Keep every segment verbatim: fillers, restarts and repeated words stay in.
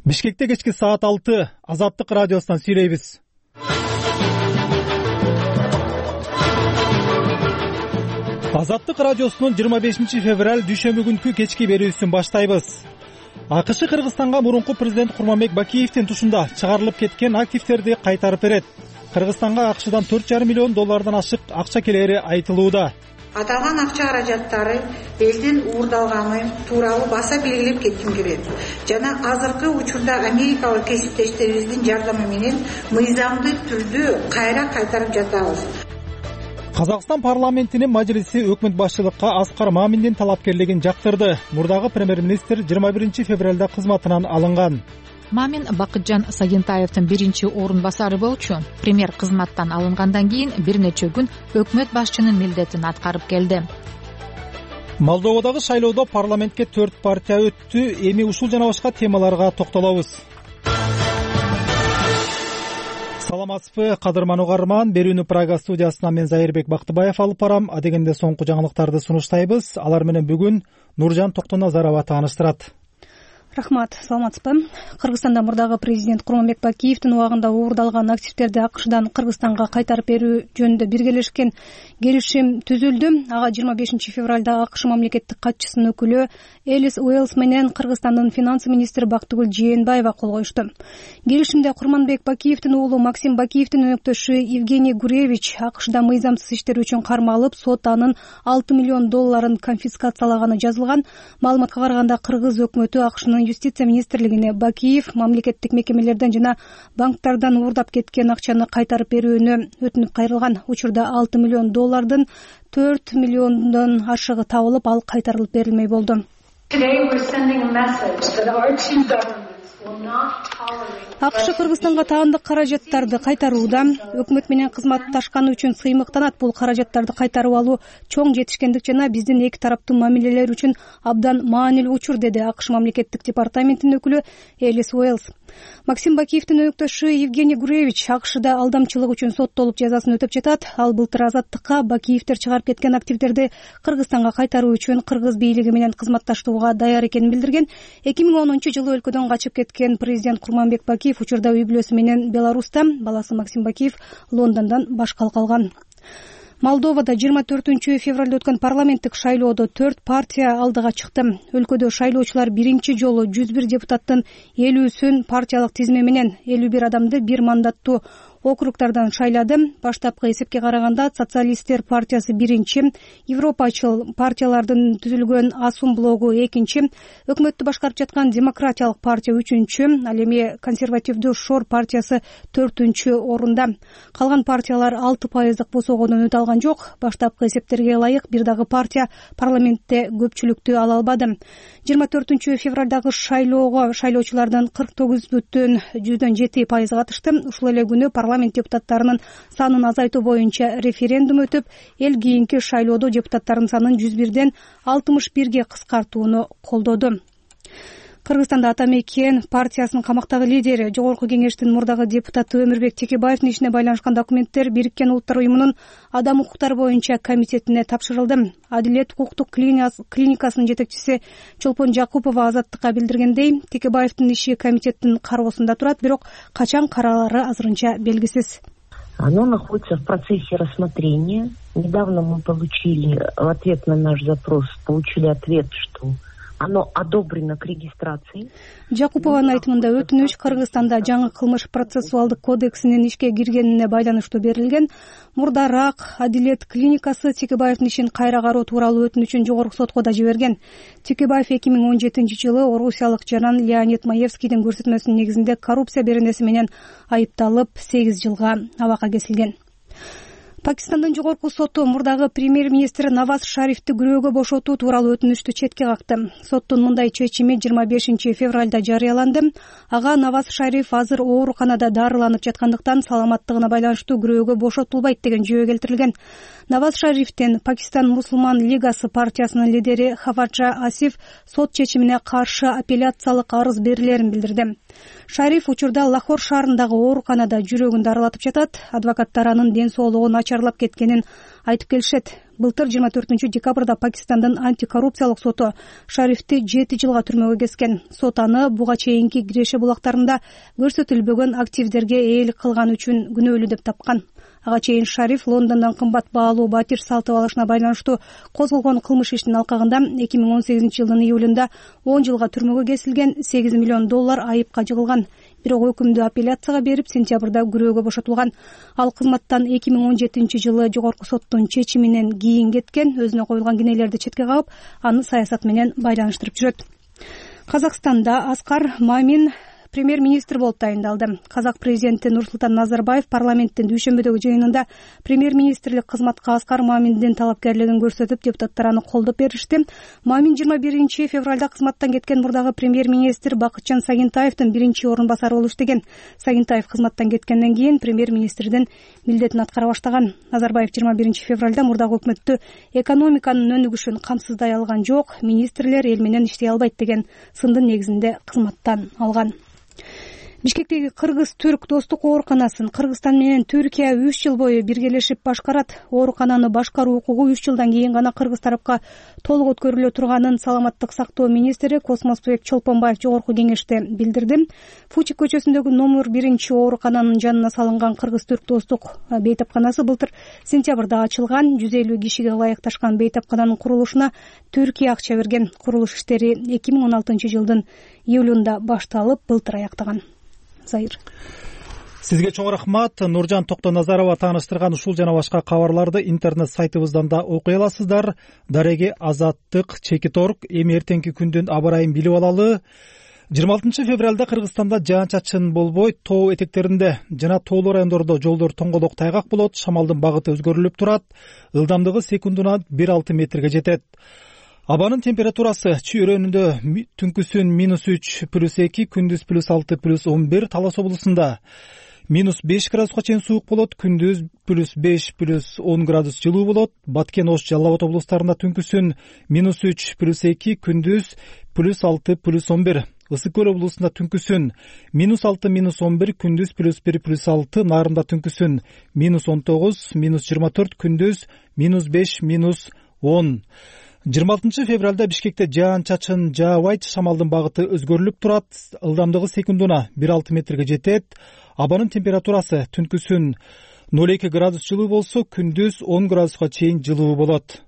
Бишкекте кечки саат алты Азаттык радиосунан сүйлөйбүз. Азаттык радиосунун жыйырма бешинчи февраль дүйшөмбү күнкү кечки берүүсүн баштайбыз. АКШ Кыргызстанга мурунку президент Курманбек Бакиевдин тушунда чыгарылып кеткен активдерди кайтарып берет. Кыргызстанга АКШдан төрт жарым миллион доллардан ашык акча келери айтылууда. Аталган акча каражаттары элдин уурдалганы тууралуу баса белгилеп кетким келет жана азыркы учурда америкалык кесиптештерибиздин жардамы менен мыйзамдуу түрдө кайра кайтарып жатабыз. Казакстан парламентинин мажлиси өкмөт башчылыкка Аскар Маминдин талапкерлигин жактырды. Мурдагы премьер-министр жыйырма биринчи февралда кызматынан алынган. Мамин Бакытжан Сагентаевдин биринчи орун басары болчу. Премьер кызматтан алынгандан кийин бир нече күн өкмөт башчынын милдетин аткарып келди. Молдовадагы шайлоодо парламентке төрт партия өттү. Эми ушул жана башка темаларга токтолобуз. Саламатсызбы, кадырман угарман. Берүүнү Прага студиясынан мен Зайырбек Бактыбаев алып барам. Адегенде соңку жаңылыктарды сунуштайбыз. Алар менен бүгүн Нуржан Токтоназарова тааныштырат. Рахмат, саламатсызбы. Кыргызстанда мурдагы президент Курманбек Бакиевдин убагында уурдалган активдерди АКШдан Кыргызстанга кайтарып берүү жөнүндө биргелешкен келишим түзүлдү. Ага жыйырма бешинчи февралда АКШ мамлекеттик катчысынын өкүлү Элис Уэллс менен Кыргызстандын финансы министри Бактыгүл Жээнбаева кол коюшту. Келишимде Курманбек Бакиевдин уулу Максим Бакиевдин өнөктөшү Евгений Гуревич АКШда мыйзамсыз иштер үчүн кармалып, сот анын алты миллион долларын конфискациялаганы жазылган. Маалыматка караганда Кыргыз өкмөтү АКШнын юстиция министрлигине Бакиев мамлекеттик мекемелерден жана банктардан уурдап кеткен акчаны кайтарып берүүнү өтүнүп кайрылган. Учурда алты миллион доллардын төрт миллиондон ашыгы табылып, ал кайтарылып берилмей болду. АКШ Кыргызстанга таандык каражаттарды кайтарууда өкмөт менен кызматташканы үчүн сыймыктанат. Бул каражаттарды кайтарып алуу чоң жетишкендик жана биздин эки тараптуу мамилелер үчүн абдан маанилүү учур, деди АКШ мамлекеттик департаментинин өкүлү Элис Уэллс. Максим Бакиевдин өнөктөшү Евгений Гуревич АКШда алдамчылык үчүн соттолуп жазасын өтөп жатат. Ал былтыр Азаттыкка Бакиевдер чыгарып кеткен активдерди Кыргызстанга кайтаруу үчүн кыргыз бийлиги менен кызматташтууга даяр экенин билдирген. эки миң онунчу жылы өлкөдөн качып кеткен президент Курманбек Бакиев учурда үй бүлөсү менен Беларуста, баласы Максим Бакиев Лондондон башкалык алган. Молдовада жыйырма төртүнчү февралда өткөн парламенттик шайлоодо төрт партия алдыга чыкты. Өлкөдө шайлоочулар биринчи жолу жүз бир депутаттын элүүсүн партиялык тизме менен элүү бир адамды бир мандаттуу округдардан шайлады. Баштапкы эсепке караганда Социалисттер партиясы биринчи, Европачыл партиялардын түзүлгөн Асум блогу экинчи, өкмөттү башкарып жаткан Демократиялык партия үчүнчү, ал эми консервативдүү Шор партиясы төртүнчү орунда. Калган партиялар алты пайыздык босогондон өтө алган жок. Баштапкы эсептерге ылайык бир дагы партия парламентте көпчүлүктү ала албады. жыйырма төртүнчү февралдагы шайлоого шайлоочулардын кырк тогуз бүтүн жүздөн жети пайызы катышты. Ушул эле күнү парламент депутаттарынын санын азайтуу боюнча референдум өтүп, эл кийинки шайлоодо депутаттардын санын жүз бирден алтымыш бирге кыскартууну колдоду. Кыргызстанда Атамекен партиясынын камактагы лидери, Жогорку кеңештин мурдагы депутаты Өмүрбек Текебаевдин ишине байланышкан документтер Бириккен Улуттар уюмунун адам укуктары боюнча комитетине тапшырылды. Адилет укуктук клиникасынын жетекчиси Чолпон Жакупова Азаттыкка билдиргендей, Текебаевдин иши комитеттин кароосунда турат, бирок качан каралары азырынча белгисиз. Оно находится в процессе рассмотрения. Недавно мы получили в ответ на наш запрос, получили ответ, что оно одобрено к регистрации. Жакупованын айтымында өтүнүш Кыргызстанда жаңы кылмыш процессуалдык кодексинин ишке киргенине байланыштуу берилген. Мурдараак Адилет клиникасы Текебаевдин ишин кайра кароо тууралуу өтүнүчүн жогорку сотко да жиберген. Текебаев эки миң он жетинчи жылы орусиялык жаран Леонид Маевскийдин көрсөтмөсүнүн негизинде коррупция беренеси менен айыпталып сегиз жылга абакка кесилген. Пакистандын жогорку соту мурдагы премьер-министр Наваз Шарифти күрөөгө бошотуу тууралуу өтүнүштү четке какты. Соттун мындай чечими жыйырма бешинчи февралда жарыяланды. Ага Наваз Шариф азыр ооруканада дарыланып жаткандыктан саламаттыгына байланыштуу күрөөгө бошотулбайт деген жүйө келтирилген. Наваз Шарифтен Пакистан Мусулман лигасы партиясынын лидери Хафаджа Асиф сот чечимине каршы апелляциялык арыз берилерин билдирди. Шариф учурда Лахор шаарындагы ооруканада жүрөгүн дарылатып жатат. Адвокаттар анын ден соолугу начарлап кеткенин айтып келишет. Былтыр жыйырма төртүнчү декабрда Пакистандын антикоррупциялык соту Шарифти жети жылга түрмөгө кескен. Сот аны буга чейинки Киреше булактарында көрсөтүлбөгөн активдерге ээлик кылган үчүн күнөөлүү деп тапкан. Ага чейин Шариф Лондондон кымбат баалуу батир сатып алышына байланыштуу козголгон кылмыш иштин алкагында эки миң он сегизинчи жылдын июлунда он жылга түрмөгө кесилген, сегиз миллион доллар айыпка жыгылган. Бирок өкүмдү апелляцияга берип, сентябрда күрөөгө бошотулган. Ал кызматтан эки миң он жетинчи жылы жогорку соттун чечиминен кийин кеткен, өзүнө коюлган кенелерди четке кагып, аны саясат менен байланыштырып жүрөт. Казакстанда Аскар Мамин премьер-министр болуп дайындалды. Казак президенти Нурсултан Назарбаев парламенттин дүйшөмбөдөгү жыйынында премьер-министрлик кызматка Аскар Маминдин талапкерлигин көрсөтүп, депутаттар аны колдоп беришти. Мамин жыйырма биринчи февралда кызматтан кеткен мурдагы премьер-министр Бакытжан Сагынтаевдин биринчи орун басары болуп иштеген. Сагынтаев кызматтан кеткенден кийин премьер-министрдин милдетин аткара баштаган. Назарбаев жыйырма биринчи февралда мурдагы өкмөттү экономиканын өнүгүшүн камсыздай алган жок, министрлер эл менен иштей албайт деген сындын негизинде кызматтан алган. Бишкектеги кыргыз-түрк достук ооруканасын Кыргызстан менен Түркия үч жыл бою биргелешип башкарат. Оорукананы башкаруу укугу үч жылдан кийин гана кыргыз тарапка толук өткөрүлө турганын саламаттык сактоо министри Космосбек Чолпонбаев жогорку кеңеште билдирди. Фучик көчөсүндөгү номер биринчи оорукананын жанына салынган кыргыз-түрк достук бейтапканасы былтыр сентябрда ачылган. жүз элүү кишиге ылайыкташкан бейтапкананын курулушуна Түркия акча берген. Курулуш иштери эки миң он алтынчы жылдын июлунда башталып, былтыр аяктаган. Зайыр. Сизге чоң рахмат. Нуржан Токтоназарова тааныштырган ушул жана башка кабарларды интернет сайтыбыздан да окуй аласыздар. Дареги Азаттык Чекиторг. Эми эртеңки күндүн аба ырайын билип алалы. жыйырма алтынчы февралда Кыргызстанда жаан-чачын болбойт. Тоо этектеринде жана тоолуу райондордо жолдор тоңголок тайгак болот. Шамалдын багыты өзгөрүлүп турат. Ылдамдыгы секундуна бир алты метрге жетет. Абанын температурасы чүйрөнүндө түнкүсүн минус үч плюс эки, күндүз плюс алты плюс он бир, Талас облусунда минус беш градуска чейин суук болот, күндүз плюс беш плюс он градус жылуу болот. Баткен, Ош, Жалал Абад облустарында түнкүсүн минус үч плюс эки, күндүз плюс алты плюс он бир. Ысык көл облусунда түнкүсүн минус алты минус он бир, күндүз плюс бир плюс алты, Нарында түнкүсүн минус он тогуз минус жыйырма төрт, күндүз минус беш минус он. жыйырма алтынчы февралда Бишкекте жаан-чачын жаабайт, шамалдын багыты өзгөрүлүп турат, ылдамдыгы секундуна бир алты метрге жетет. Абанын температурасы түнкүсүн ноль эки градус жылуу болсо, күндүз он градуска чейин жылуу болот.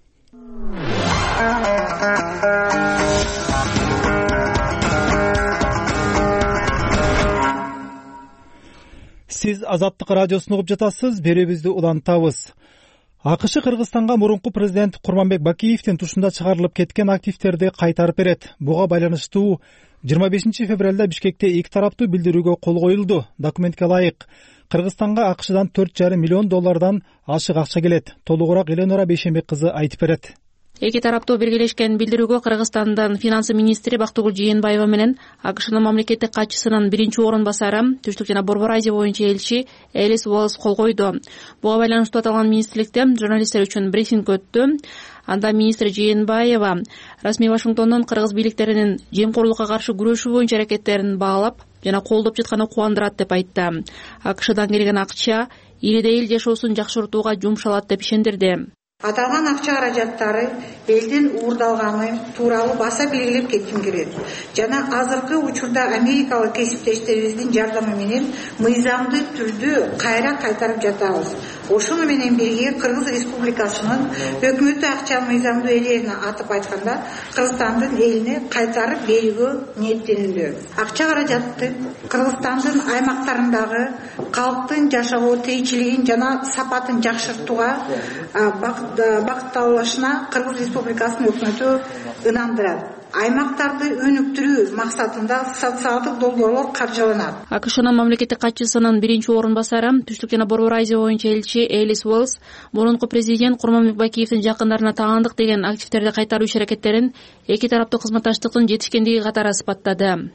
Сиз Азаттык радиосун угуп жатасыз, берүүбүздү улантабыз. АКШ Кыргызстанга мурунку президент Курманбек Бакиевдин тушунда чыгарылып кеткен активдерди кайтарып берет. Буга байланыштуу жыйырма бешинчи февралда Бишкекте эки тараптуу билдирүүгө кол коюлду. Документке ылайык Кыргызстанга АКШдан төрт жарым миллион доллардан ашык акча келет. Толугураак Эленора Бейшенбек кызы айтып берет. Эки тараптуу биргелешкен билдирүүгө Кыргызстандын финансы министри Бактыгүл Жээнбаева менен АКШнын мамлекеттик катчысынын биринчи орун басары, Түштүк жана Борбор Азия боюнча элчи Элис Уоллес кол койду. Буга байланыштуу аталган министрликте журналисттер үчүн брифинг өттү. Анда министр Жээнбаева расмий Вашингтондон кыргыз бийликтеринин жемкорлукка каршы күрөшүү боюнча аракеттерин баалап жана колдоп жатканы кубандырат деп айтты. АКШдан келген акча ириде эл жашоосун жакшыртууга жумшалат деп ишендирди. Аталган акча каражаттары элдин уурдалганы тууралуу баса белгилеп кетким келет. Жана азыркы учурда америкалык кесиптештерибиздин жардамы менен мыйзамдуу түрдө кайра кайтарып жатабыз. Ошону менен бирге Кыргыз Республикасынын өкмөтү акча мыйзамдуу ээлерине атып айтканда Кыргызстандын элине кайтарып берүүгө ниеттенүүдө. Акча каражатты Кыргызстандын аймактарындагы калктын жашоо тиричилигин жана сапатын жакшыртууга багытталышына Кыргыз Республикасынын өкмөтү ынандырат. Аймактарды өнүктүрүү максатында социалдык долбоорлор каржыланат. АКШнын мамлекеттик катчысынын биринчи орун басары, Түштүк жана Борбор Азия боюнча элчи Элис Уоллес мурунку президент Курманбек Бакиевдин жакындарына таандык деген активдерди кайтаруу иш-аракеттерин эки тараптуу кызматташтыктын жетишкендиги катары сыпаттады.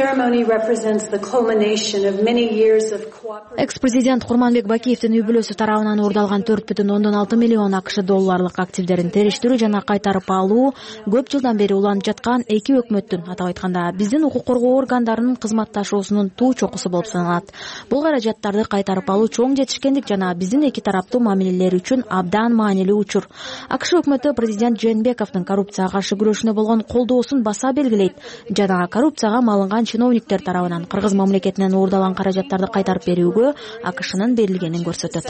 Экс-президент Курманбек Бакиевдин үй бүлөсү тарабынан уурдалган төрт бүтүн ондон алты миллион АКШ долларлык активдерин териштирүү жана кайтарып алуу көп жылдан бери уланып жаткан турган эки өкмөттүн, атап айтканда биздин укук коргоо органдарынын кызматташуусунун туу чокусу болуп саналат. Бул каражаттарды кайтарып алуу чоң жетишкендик жана биздин эки тараптуу мамилелер үчүн абдан маанилүү учур. АКШ өкмөтү президент Жээнбековдун коррупцияга каршы күрөшүнө болгон колдоосун баса белгилейт жана коррупцияга малынган чиновниктер тарабынан кыргыз мамлекетинен уурдалган каражаттарды кайтарып берүүгө АКШнын берилгенин көрсөтөт.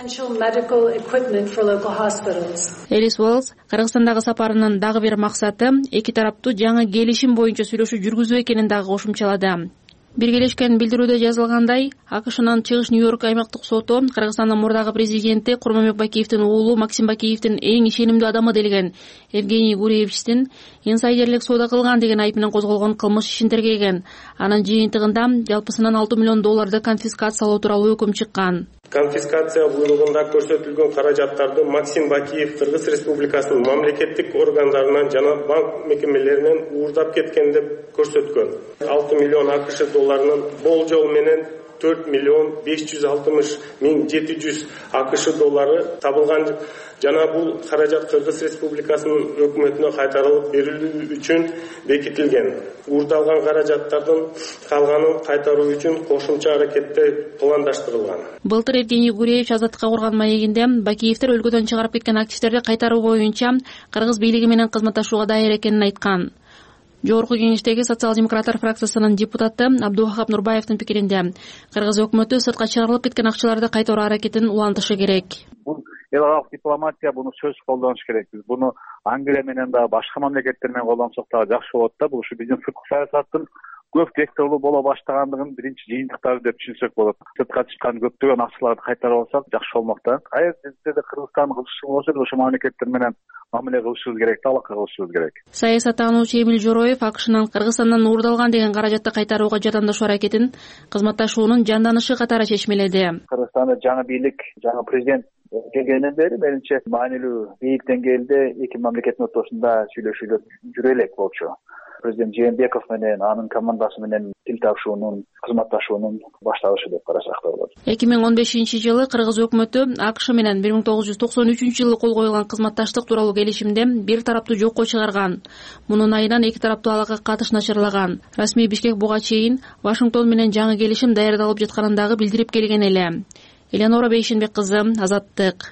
Элис Уоллс Кыргызстандагы сапарынын дагы бир максаты эки тараптуу жаңы келишим боюнча сүйлөшүү жүргүзүү экенин дагы кошумчалады. Биргелешкен билдирүүдө жазылгандай, АКШнын Чыгыш Нью-Йорк аймактык соту Кыргызстандын мурдагы президенти Курманбек Бакиевдин уулу Максим Бакиевдин эң ишенимдүү адамы делген Евгений Гуревичтин инсайдерлик соода кылган деген айып менен козголгон кылмыш ишин тергеген. Анын жыйынтыгында жалпысынан алты миллион долларды конфискациялоо тууралуу өкүм чыккан. Конфискация буйругунда көрсөтүлгөн каражаттарды Максим Бакиев Кыргыз Республикасынын мамлекеттик органдарынан жана банк мекемелеринен уурдап кеткен деп көрсөткөн. алты миллион АКШ долларынын болжол менен төрт миллион беш жүз алтымыш миң жети жүз АКШ доллары табылган жана бул каражат Кыргыз Республикасынын өкмөтүнө кайтарылып берилүү үчүн бекитилген. Уурдалган каражаттардын калганын кайтаруу үчүн кошумча аракеттер пландаштырылган. Былтыр Евгений Гуревич азаттыкка курган маегинде Бакиевдер өлкөдөн чыгарып кеткен активтерди кайтаруу боюнча кыргыз бийлиги менен кызматташууга даяр экенин айткан. Жогорку кеңештеги социал-демократтар фракциясынын депутаты Абдувахап Нурбаевдин пикиринде кыргыз өкмөтү сыртка чыгарылып кеткен акчаларды кайтаруу аракетин улантышы керек. Бул эл аралык дипломатия, буну сөз колдонуш керек. Биз буну Англия менен да башка мамлекеттер менен колдонсок дагы жакшы болот да. Бул ушу биздин сырткы саясаттын көп векторлуу боло баштагандыгын биринчи жыйынтыктары деп түшүнсөк болот. Сыртка чыккан көптөгөн акчаларды кайтарып алсак жакшы болмок да. Кайер бизде да Кыргызстан кылышы болсо ошо мамлекеттер менен мамиле кылышыбыз керек, алака кылышыбыз керек. Саясаттануучу Эмил Жороев АКШнын Кыргызстандан уурдалган деген каражатты кайтарууга жардамдашуу аракетин кызматташуунун жанданышы катары чечмеледи. Кыргызстанда жаңы бийлик, жаңы президент келгенден бери менимче маанилүү бийик деңгээлде эки мамлекеттин ортосунда сүйлөшүүлөр жүрө элек болчу. Президент Жээнбеков менен анын командасы менен тил табышуунун, кызматташуунун башталышы деп карасак да болот. эки миң он бешинчи жылы Кыргыз өкмөтү АКШ менен бир миң тогуз жүз токсон үчүнчү жылы кол коюлган кызматташтык тууралуу келишимде бир тараптуу жокко чыгарган. Мунун айынан эки тараптуу алака катыш начарлаган. Расмий Бишкек буга чейин Вашингтон менен жаңы келишим даярдалып жатканын дагы билдирип келген эле. Элеонора Бейшенбек кызы, Азаттык.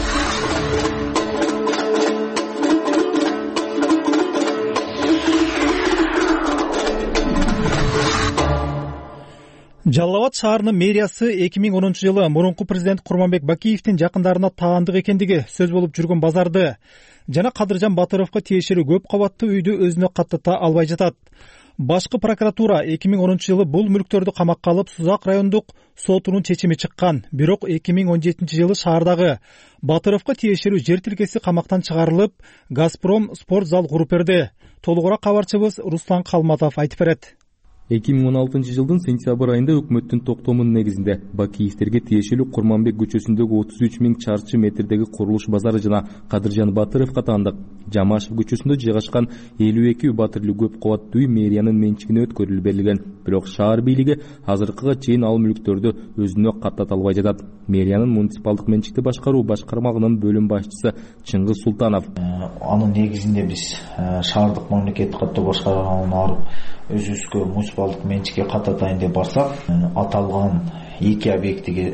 Жалал Абад шаарынын мэриясы эки миң онунчу жылы мурунку президент Курманбек Бакиевдин жакындарына таандык экендиги сөз болуп жүргөн базарды жана Кадыржан Батыровго тиешелүү көп кабаттуу үйдү өзүнө каттата албай жатат. Башкы прокуратура эки миң онунчу жылы бул мүлктөрдү камакка алып Сузак райондук сотунун чечими чыккан. Бирок эки миң он жетинчи жылы шаардагы Батыровго тиешелүү жер тилкеси камактан чыгарылып, Газпром спорт зал куруп берди. Толугураак кабарчыбыз Руслан Калматов айтып берет. эки миң он алтынчы жылдын сентябрь айында өкмөттүн токтомунун негизинде Бакиевтерге тиешелүү Курманбек көчөсүндөгү отуз үч миң чарчы метрдеги курулуш базары жана Кадыржан Батыровго таандык. Жамашев көчөсүндө жайгашкан элүү эки батырлуу көп кабаттуу үй мэриянын менчигине өткөрүлүп берилген. Бирок шаар бийлиги азыркыга чейин ал мүлктөрдү өзүнө каттата албай жатат. Мэриянын муниципалдык менчикти башкаруу башкармагынын бөлүм башчысы Чыңгыз Султанов. Анын негизинде биз шаардык мамлекеттик каттоо башкармагына барып өзүбүзгө муниципалдык менчикке каттатайын деп барсак, аталган эки объектиге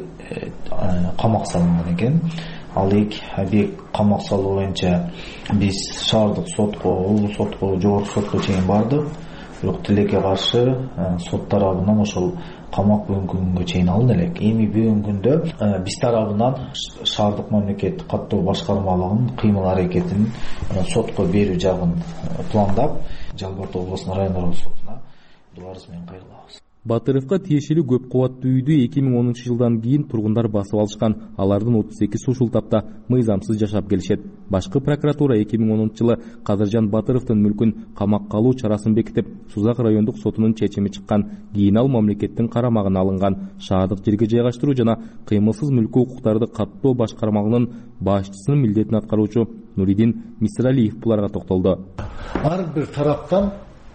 камак салынган экен. Ал эки объект камак салуу боюнча биз шаардык сотко, облус сотко, жогорку сотко чейин бардык. Бирок тилекке каршы сот тарабынан ошол камак бүгүнкү күнгө чейин алынды элек. Эми бүгүнкү күндө биз тарабынан шаардык мамлекеттик каттоо башкармалыгынын кыймыл аракетин сотко берүү жагын пландап, Жалал Абад облусунун райондук сотуна дуарыз менен кайрылабыз. Батыровго тиешелүү көп кабаттуу үйдү эки миң онунчу жылдан кийин тургундар басып алышкан. Алардын отуз экиси ушул тапта мыйзамсыз жашап келишет. Башкы прокуратура эки миң онунчу жылы Кадыржан Батыровдун мүлкүн камакка алуу чарасын бекитип, Сузак райондук сотунун чечими чыккан. Кийин ал мамлекеттин карамагына алынган. Шаардык жерге жайгаштыруу жана кыймылсыз мүлкү укуктарды каттоо башкармагынын башчысынын милдетин аткаруучу Нуридин Мисралиев буларга токтолду. Ар бир тараптан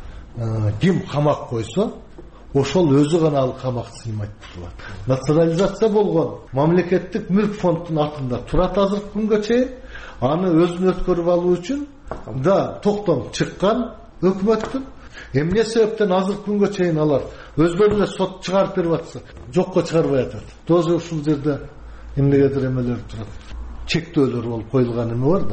ким камак койсо, ошол өзү гана ал камак сыймайт турат. Национализация болгон мамлекеттик мүлк фондунун атында турат азыркы күнгө чейин. Аны өзүнө өткөрүп алуу үчүн да токтом чыккан, өкмөттүн. Эмне себептен азыркы күнгө чейин алар өздөрү эле сот чыгарып берип атса, жокко чыгарбай атат. Тоже ушул жерде эмнегедир эмелер турат. Чектөөлөр болуп коюлган эме бар да.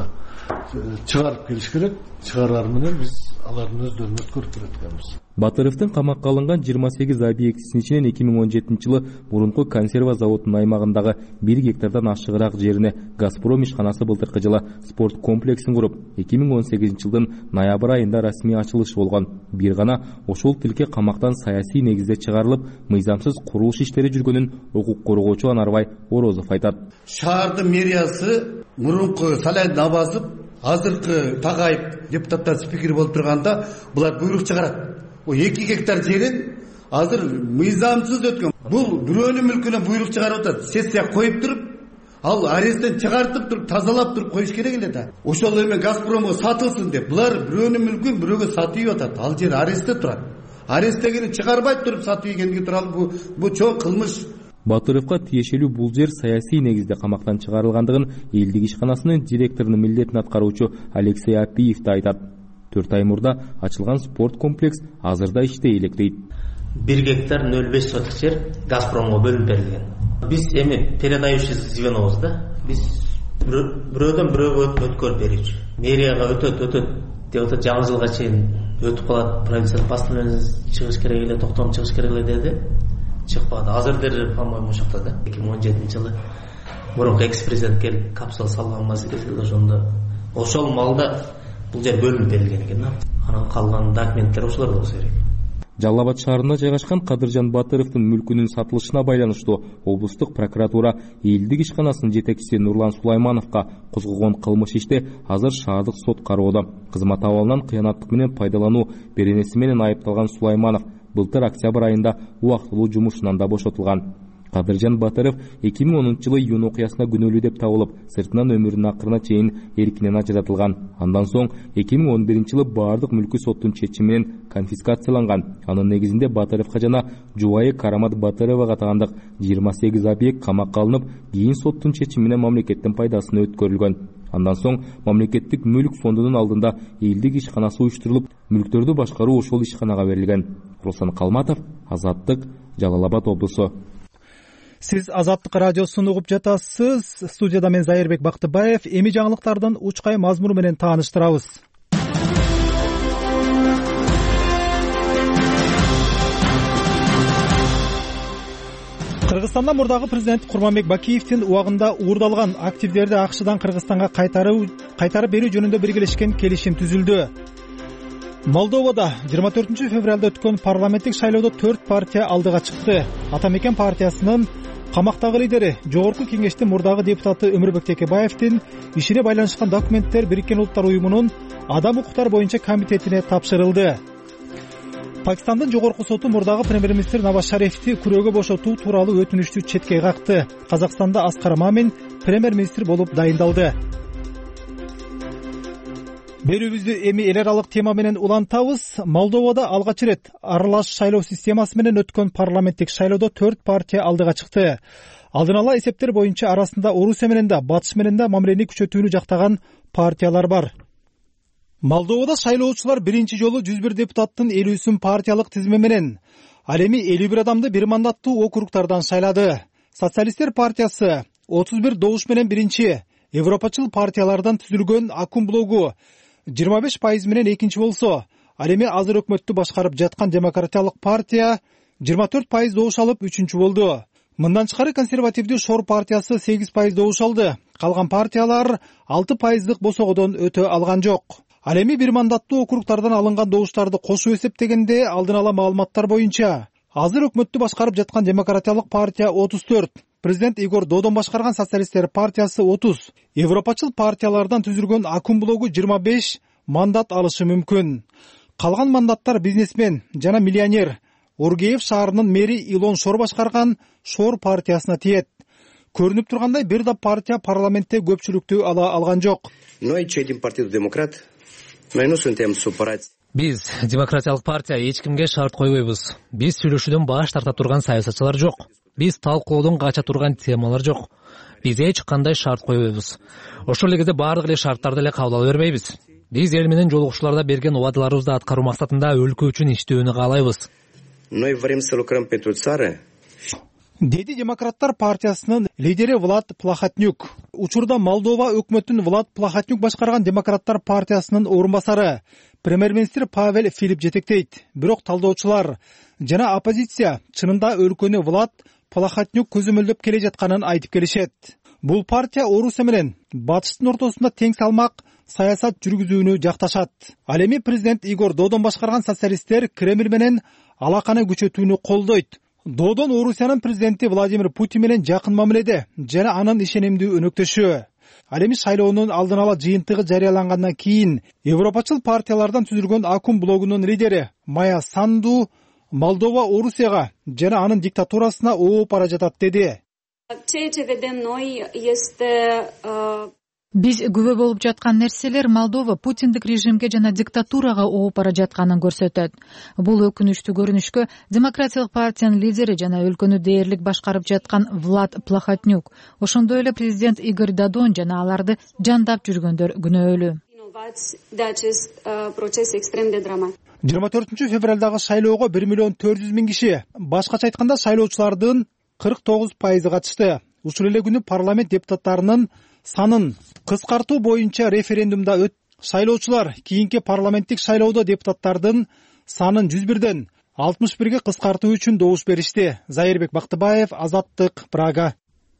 Чыгарып келиш керек. Чыгарар менен биз алардын өздөрүн өткөрүп береткенбиз. Батыровдун камакка алынган жыйырма сегиз объектисинин ичинен эки миң он жетинчи жылы мурунку консерва заводунун аймагындагы бир гектардан ашыгыраак жерине Газпром ишканасы былтыркы жылы спорт комплексин куруп, эки миң он сегизинчи жылдын ноябрь айында расмий ачылышы болгон. Бир гана ошол тилке камактан саясий негизде чыгарылып, мыйзамсыз курулуш иштери жүргөнүн укук коргоочу Анарбай Орозов айтат. Шаардын мэриясы мурунку Салайдын Абазов, азыркы Тагайып депутаттар спикер болуп турганда булар буйрук чыгарат. O эки гектар жерин азыр мыйзамсыз өткөн. Бул бирөөнүн мүлкүнө буйрук чыгарып атат. Сессия коюп туруп, ал аресттен чыгартып туруп, тазалап туруп коюш керек эле да. Ошол эме Газпромго сатылсын деп. Булар бирөөнүн мүлкүн бирөөгө сатып атат. Ал жер арестте турат. Аресттегени чыгарбай туруп сатып ийгендиги тууралуу бу бу чоң кылмыш. Батыровго тиешелүү бул жер саясий негизде камактан чыгарылгандыгын элдик ишканасынын директорунун милдетин аткаруучу Алексей Апиев да айтат. төрт ай мурда ачылган спорт комплекс азырда иштей элек дейт. бир гектар нөл беш соток жер Газпромго бөлүнүп берилген. Биз эми передающий звенобуз да. Биз бирөөдөн бирөөгө өткөрүп берүүчү. Мэрияга өтөт өтөт деп атат, жаңы жылга чейин өтүп калат, правительство постановление чыгыш керек эле, токтом чыгыш керек эле деди. Чыкпады. Азыр дер, по-моему, ошокто да. эки миң он жетинчи жылы мурунку экс-президент келип капсула салган маселеси ошондо. Ошол маалда бул жер бөлүнүп берилген экен. Анан калган документтер ошолор болсо керек. Жалал Абад шаарында жайгашкан Кадыржан Батыровдун мүлкүнүн сатылышына байланыштуу облустук прокуратура элдик ишканасынын жетекчиси Нурлан Сулаймановго козгогон кылмыш ишти азыр шаардык сот кароодо. Кызмат абалынан кыянаттык менен пайдалануу беренеси менен айыпталган Сулайманов былтыр октябрь айында убактылуу жумушунан да бошотулган. Кадыржан Батыров эки миң онунчу жылы июнь окуясына күнөөлүү деп табылып, сыртынан өмүрүнүн акырына чейин эркинен ажыратылган. Андан соң эки миң он биринчи жылы баардык мүлкү соттун чечими менен конфискацияланган. Анын негизинде Батыровго жана жубайы Карамат Батыровага тагандык жыйырма сегиз объект камакка алынып, кийин соттун чечими менен мамлекеттин пайдасына өткөрүлгөн. Андан соң мамлекеттик мүлк фондунун алдында элдик ишканасы уюштурулуп, мүлктөрдү башкаруу ошол ишканага берилген. Руслан Калматов, Азаттык, Жалал Абад облусу. Сиз Азаттык радиосун угуп жатасыз. Студияда мен Зайырбек Бактыбаев. Эми жаңылыктардын учкай мазмуну менен тааныштырабыз. Кыргызстанда мурдагы президент Курманбек Бакиевдин убагында уурдалган активдерди АКШдан Кыргызстанга кайтарып кайтарып берүү жөнүндө биргелешкен келишим түзүлдү. Молдовада жыйырма төртүнчү февралда өткөн парламенттик шайлоодо төрт партия алдыга чыкты. Ата Мекен партиясынын камактагы лидери, Жогорку Кеңештин мурдагы депутаты Өмүрбек Текебаевдин ишине байланышкан документтер Бириккен Улуттар Уюмунун адам укуктары боюнча комитетине тапшырылды. Пакистандын жогорку соту мурдагы премьер-министр Наваз Шарифти күрөөгө бошотуу тууралуу өтүнүштү четке какты. Казакстанда Аскар Мамин премьер-министр болуп дайындалды. Берүүбүздү эми эл аралык тема менен улантабыз. Молдовада алгач ирет аралаш шайлоо системасы менен өткөн парламенттик шайлоодо төрт партия алдыга чыкты. Алдын ала эсептер боюнча арасында Орусия менен да, Батыш менен да мамилени күчөтүүнү жактаган партиялар бар. Молдовада шайлоочулар биринчи жолу жүз бир депутаттын элүүсүн партиялык тизме менен, ал эми элүү бир адамды бир мандаттуу округтардан шайлады. Социалисттер партиясы отуз бир добуш менен биринчи, Европачыл партиялардан түзүлгөн Акун блогу жыйырма беш пайыз менен экинчи болсо, ал эми азыр өкмөттү башкарып жаткан Демократиялык партия жыйырма төрт пайыз добуш алып үчүнчү болду. Мындан тышкары консервативдүү Шор партиясы сегиз пайыз добуш алды. Калган партиялар алты пайыздык босогодон өтө алган жок. Ал эми бир мандаттуу округтардан алынган добуштарды кошуп эсептегенде алдын ала маалыматтар боюнча азыр өкмөттү башкарып жаткан Демократиялык партия отуз төрт, президент Игор Додон башкарган Социалисттер партиясы отуз, Европачыл партиялардан түзүлгөн Акун блогу жыйырма беш мандат алышы мүмкүн. Калган мандаттар бизнесмен жана миллионер Оргеев шаарынын мэри Илон Шор башкарган Шор партиясына тиет. Көрүнүп тургандай бир да партия парламентте көпчүлүктү ала алган жок. Биз Демократиялык партия эч кимге шарт койбойбуз. Биз сүйлөшүүдөн баш тарта турган саясатчылар жок. Биз талкуулоодон кача турган темалар жок. Биз эч кандай шарт койбойбуз. Ошол эле кезде баардык эле шарттарды эле кабыл ала бербейбиз. Биз эл менен жолугушууларда берген убадаларыбызды аткаруу максатында өлкө үчүн иштөөнү каалайбыз. Деди Демократтар партиясынын лидери Влад Плахотнюк. Учурда Молдова өкмөтүн Влад Плахотнюк башкарган Демократтар партиясынын орун басары премьер-министр Павел Филип жетектейт. Бирок талдоочулар жана оппозиция чынында өлкөнү Влад Плахотнюк көзөмөлдөп келе жатканын айтып келишет. Бул партия Орусия менен батыштын ортосунда тең салмак саясат жүргүзүүнү жакташат. Ал эми президент Игорь Додон башкарган социалисттер Кремль менен алаканы күчөтүүнү колдойт. Додон Орусиянын президенти Владимир Путин менен жакын мамиледе жана анын ишенимдүү өнөктөшү. Ал эми шайлоонун алдын ала жыйынтыгы жарыялангандан кийин Европачыл партиялардан түзүлгөн Акум блогунун лидери Майя Санду Молдова Орусияга жана анын диктатурасына ооп бара жатат деди. Биз күбө болуп жаткан нерселер Молдова Путиндик режимге жана диктатурага ооп бара жатканын көрсөтөт. Бул өкүнүчтүү көрүнүшкө Демократиялык партиянын лидери жана өлкөнү дээрлик башкарып жаткан Влад Плахотнюк, ошондой эле президент Игорь Додон жана аларды жандап жүргөндөр күнөөлүү. жыйырма төртүнчү февралдагы шайлоого бир миллион төрт жүз миң киши, башкача айтканда шайлоочулардын кырк тогуз пайызы катышты. Ушул эле күнү парламент депутаттарынын санын кыскартуу боюнча референдумда өт. Шайлоочулар кийинки парламенттик шайлоодо депутаттардын санын жүз бирден алтымыш бирге кыскартуу үчүн добуш беришти. Зайырбек Бактыбаев, Азаттык, Прага.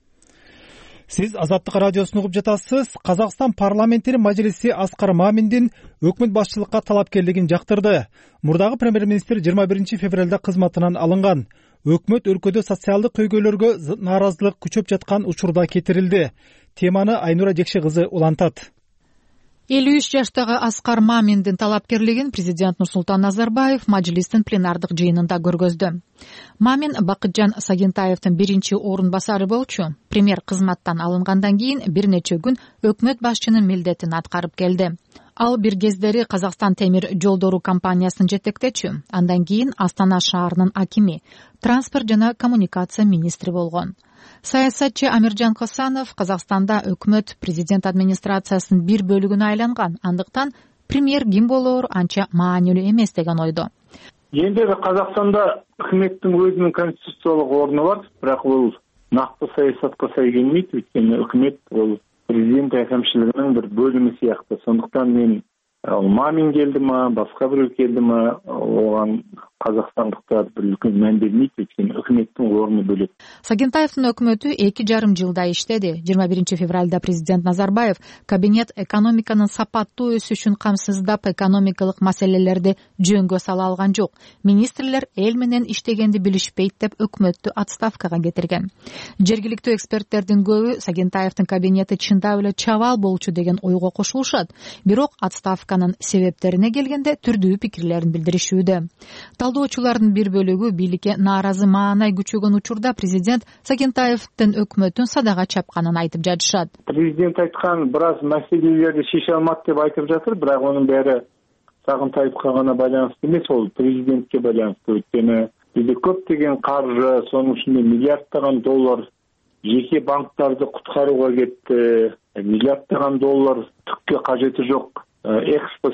Сиз Азаттык радиосун угуп жатасыз. Казакстан парламенттин мажлиси Аскар Маминдин өкмөт башчылыкка талапкерлигин жактырды. Мурдагы премьер-министр жыйырма биринчи февралда кызматынан алынган. Өкмөт өлкөдө социалдык көйгөйлөргө нааразылык күчөп жаткан учурда кетирилди. Теманы Айнура Жекше кызы улантат. элүү үч жаштагы Аскар Маминдин талапкерлигин президент Нурсултан Назарбаев мажлистин пленардык жыйынында көргөздү. Мамин Бакытжан Сагентаевдин биринчи орун басары болчу. Премьер кызматтан алынгандан кийин бир нече күн өкмөт башчынын милдетин аткарып келди. Ал бир кездери Казакстан темир жолдору компаниясын жетектечү. Андан кийин Астана шаарынын акими, транспорт жана коммуникация министри болгон. Саясатчы Амиржан Косанов Казакстанда өкмөт президент администрациясынын бир бөлүгүнө айланган. Андыктан премьер ким болоор анча маанилүү эмес деген ойдо. Эми Казакстанда өкмөттүн өзүнүн конституциялык орну бар, бирок бул накты саясатка сай келмейт, өйткөнү өкмөт бул президент әкімшілігінің бір бөлімі сияқты. Сондықтан мен Мамин келді ма, басқа біреу келді ма, оған қазақстандықтар бір үлкен мән бермейді, өйткені өкмөттүн орны бөлек. Сагентаевдин өкмөтү эки жарым жылда иштеди. жыйырма биринчи февралда президент Назарбаев кабинет экономиканын сапаттуу өсүшүн камсыздап экономикалык маселелерди жөнгө сала алган жок. Министрлер эл менен иштегенди билишпейт деп өкмөттү отставкага кетирген. Жергиликтүү эксперттердин көбү Сагентаевдин кабинети чындап эле чабал болчу деген ойго кошулушат. Бирок отставканын себептерине келгенде түрдүү пикирлерин билдиришүүдө. Талдоочулардын бир бөлүгү бийликке нааразы маанай күчөгөн учурда президент Сагентаевдин өкмөтүн садага чапканын айтып жатышат. Президент айткан бираз маселелерди шеше алмат деп айтып жатыр, бирок анын баары Сагентаевга гана байланыштуу эмес, ол президентке байланыштуу. Өйткөнү бизде көптөгөн каржы, сонун ичинде миллиарддаган доллар жеке банктарды куткарууга кетти. Миллиарддаган доллар түккө кажети жок экспо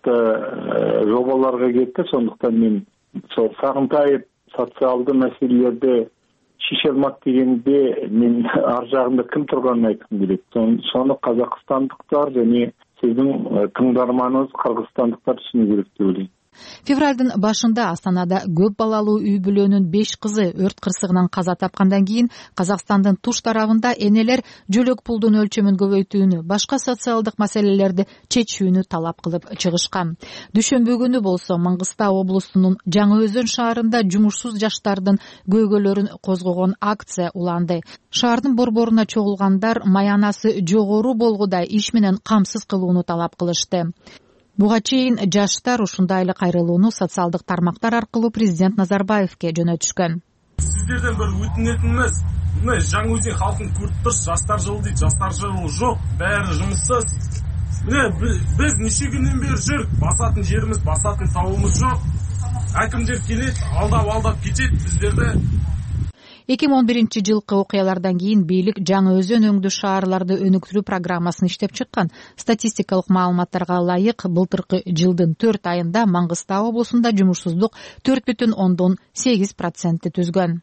сыяктуу жобаларга кетти. Сондуктан мен сол Сагынтаев социалдуу маселелерди шеше алмак дегенде мен ар жагында ким турганын айткым келет. Сону казакстандыктар жана сиздин тыңдарманыңыз кыргызстандыктар түшүнү керек деп ойлойм. Февралдын башында Астанада көп балалуу үй бүлөнүн беш кызы өрт кырсыгынан каза тапкандан кийин Казакстандын туш тарабында энелер жөлөк пулдун өлчөмүн көбөйтүүнү, башка социалдык маселелерди чечүүнү талап кылып чыгышкан. Дүшөмбү күнү болсо Маңгыстау облусунун Жаңы Өзөн шаарында жумушсуз жаштардын көйгөйлөрүн козгогон акция уланды. Шаардын борборуна чогулгандар маянасы жогору болгудай иш менен камсыз кылууну талап кылышты. Буга чейин жаштар ушундай эле кайрылууну социалдык тармактар аркылуу президент Назарбаевке жөнөтүшкөн. Сиздерден бир өтүнетинimiz, мына Жаңы Өзен халкын көрүп турсуз, жаштар жылы дейт, жаштар жылы жок, баары жумуссуз. Мына биз нече күндөн бери жүрүп, басатын жерибиз, басатын табыбыз жок. Акимдер келет, алдап-алдап кетет биздерди. эки миң он биринчи жылкы окуялардан кийин бийлик жаңы өзөн өңдүү шаарларды өнүктүрүү программасын иштеп чыккан. Статистикалык маалыматтарга ылайык былтыркы жылдын төрт айында Маңгыстау облусунда жумушсуздук төрт бүтүн ондон сегиз процентти түзгөн.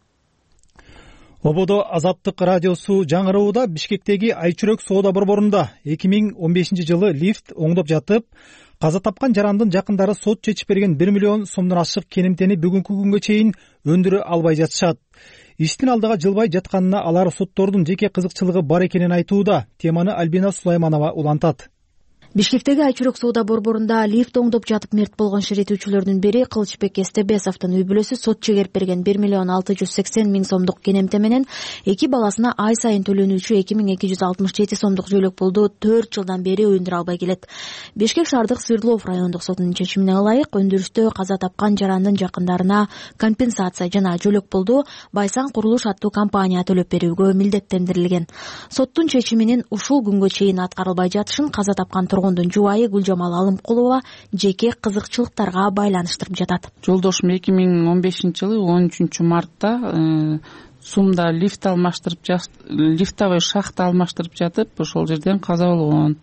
Ободо Азаттык радиосу жаңырууда Бишкектеги Айчүрөк соода борборунда эки миң он бешинчи жылы лифт оңдоп жатып, каза тапкан жарандын жакындары сот чечип берген бир миллион сомдон ашык керемтени бүгүнкү күнгө чейин өндүрө албай жатышат. Иштин алдыга жылбай жатканына алар соттордун жеке кызыкчылыгы бар экенин айтууда. Теманы Альбина Сулайманова улантат. Бишкектеги Айчүрөк соода борборунда лифт оңдоп жатып мерт болгон шеретүүчүлөрдүн бири Кылычбек Эстебесовдун үй бүлөсү сот чегерип берген бир миллион алты жүз сексен миң сомдук кенемте менен эки баласына ай сайын төлөнүүчү эки миң эки жүз алтымыш жети сомдук жөлөк пулду төрт жылдан бери өндүрө албай келет. Бишкек шаардык Свердлов райондук сотунун чечимине ылайык өндүрүштө каза тапкан жарандын жакындарына компенсация жана жөлөк пулду Байсан курулуш аттуу компания төлөп берүүгө милдеттендирилген. Соттун чечиминин ушул күнгө чейин аткарылбай жатышын каза тапкан тургундун жубайы Гүлжамал Алымкулова жеке кызыкчылыктарга байланыштырып жатат. Жолдошум эки миң он бешинчи жылы он үчүнчү мартта Сумда лифт алмаштырып лифтовой шахта алмаштырып жатып, ошол жерден каза болгон.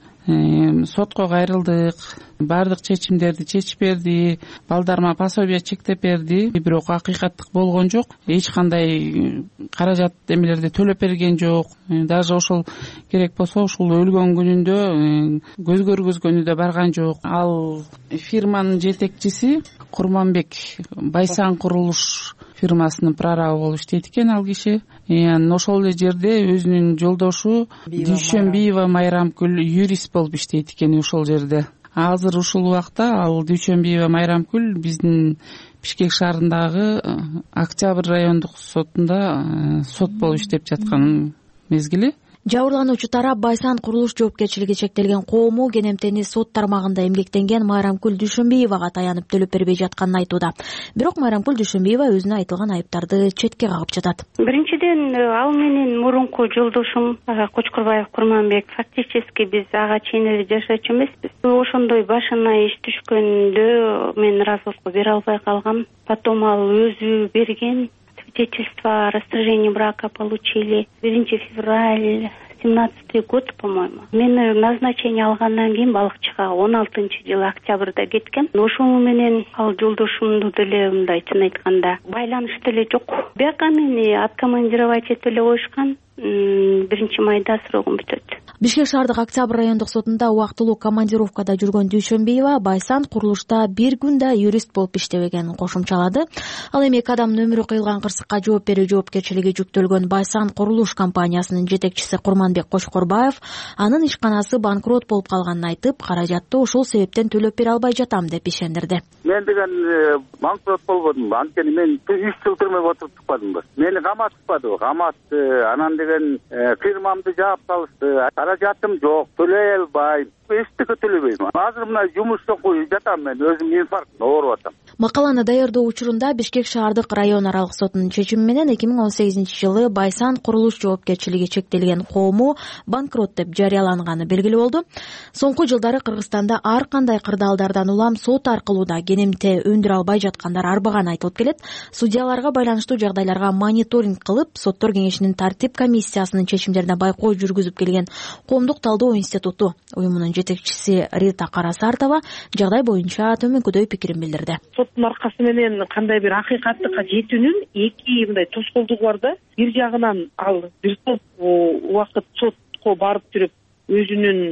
Сотко кайрылдык, баардык чечимдерди чечип берди, балдарыма пособие чектеп берди, бирок акыйкаттык болгон жок. Эч кандай каражат эмелерди төлөп берген жок. Даже ошол керек болсо ушул өлгөн күнүндө көз көргөзгөнү да барган жок. Ал фирманын жетекчиси Курманбек Байсан курулуш фирмасынын прорабы болуп иштейт экен ал киши. Анан ошол эле жерде өзүнүн жолдошу Дүйшөнбиева Майрамкүл юрист болуп иштейт экен ошол жерде. Азыр ушул убакта ал Дүйшөнбиева Майрамкүл биздин Бишкек шаарындагы Октябрь райондук сотунда сот болуп иштеп жаткан мезгили. Жабырлануучу тарап Байсан курулуш жоопкерчилиги чектелген коому кенемтени сот тармагында эмгектенген Майрамкүл Дүйшөнбиевага таянып төлөп бербей жатканын айтууда. Бирок Майрамкүл Дүйшөнбиева өзүнө айтылган айыптарды четке кагып жатат. Биринчиден, ал менен мурунку жолдошум Кочкурбаев Курманбек фактически биз ага чейин эле жашачу эмеспиз. Ошондой башына иш түшкөндө мен ыраазылыкты бере албай калгам. Потом ал өзү берген свидетельство о расторжении брака получили биринчи февраль семнадцатый год, по-моему. Мен назначение алгандан кийин балыкчыга он алтынчы жылы октябрда кеткем. Ошону менен ал жолдошумду деле мындай чын айтканда байланыш деле жок. Бияка мени откомандировать этип эле коюшкан. биринчи майда срогум бүтөт. Бишкек шаардык Октябрь райондук сотунда убактылуу командировкада жүргөн Дүйшөнбиева Байсан курулушта бир күн да юрист болуп иштебегенин кошумчалады. Ал эми эки адамдын өмүрү кыйылган кырсыкка жооп берүү жоопкерчилиги жүктөлгөн Байсан курулуш компаниясынын жетекчиси Курманбек Кочкорбаев анын ишканасы банкрот болуп калганын айтып, каражатты ошол себептен төлөп бере албай жатам деп ишендирди. Мен деген банкрот болгондум. Анткени мен үч жыл түрмөгө отуруп чыкпадым да. Мени каматышпады, каматты. Анан деген фирмамды жаап салышты. Каражатым жок, төлөй албайм. Эчтеке төлөбөйм. Азыр мына жумуш жок жатам мен, өзүм инфаркт ооруп атам. Макаланы даярдоо учурунда Бишкек шаардык район аралык сотунун чечими менен эки миң он сегизинчи жылы Байсан курулуш жоопкерчилиги чектелген коому банкрот деп жарыяланганы белгилүү болду. Соңку жылдары Кыргызстанда ар кандай кырдаалдардан улам сот аркылуу да кенемте өндүрө албай жаткандар арбаганы айтылып келет. Судьяларга байланыштуу жагдайларга мониторинг кылып, соттор кеңешинин тартип комиссиясынын чечимдерине байкоо жүргүзүп келген Коомдук талдоо институту уюмунун жетекчиси Рита Карасартова жагдай боюнча төмөнкүдөй пикирин билдирди. Соттун аркасы менен кандай бир акыйкаттыкка жетүүнүн эки мындай тоскоолдугу бар да. Бир жагынан ал бир топ убакыт сотко барып жүрүп, өзүнүн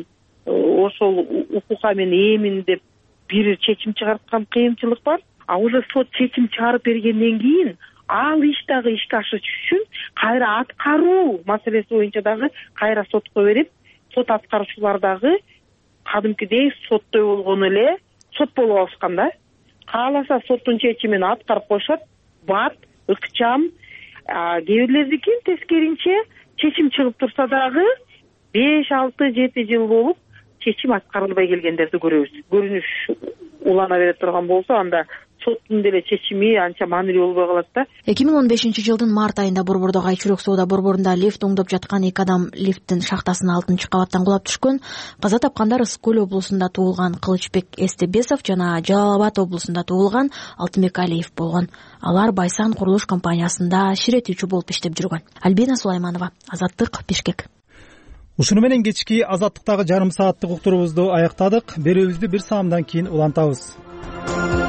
ошол укукка мен ээмин деп бир чечим чыгарткан кыйынчылык бар. А уже сот чечим чыгарып бергенден кийин ал иш дагы ишке ашыш үчүн кайра аткаруу маселеси боюнча дагы кайра сотко берип, сот аткаруучулар дагы кадимкидей соттой болгону эле сот болуп алышкан да. Кааласа соттун чечимин аткарып коюшат, бат, ыкчам. Кээ бирлердики тескеринче чечим чыгып турса дагы беш, алты, жети жыл болуп чечим аткарылбай келгендерди көрөбүз. Көрүнүш улана бере турган болсо, анда соттун деле чечими анча маанилүү болбой калат да. эки миң он бешинчи жылдын март айында Борбордогу Айчүрөк соода борборунда лифт оңдоп жаткан эки адам лифттин шахтасына алтынчы кабаттан кулап түшкөн. Каза тапкандар Ысык көл облусунда туулган Кылычбек Эстебесов жана Жалал Абад облусунда туулган Алтынбек Алиев болгон. Алар Байсан курулуш компаниясында ширетүүчү болуп иштеп жүргөн. Альбина Сулайманова, Азаттык, Бишкек. Ушуну менен кечки Азаттыктагы жарым сааттык уктуруубузду аяктадык. Берүүбүздү бир саамдан кийин улантабыз.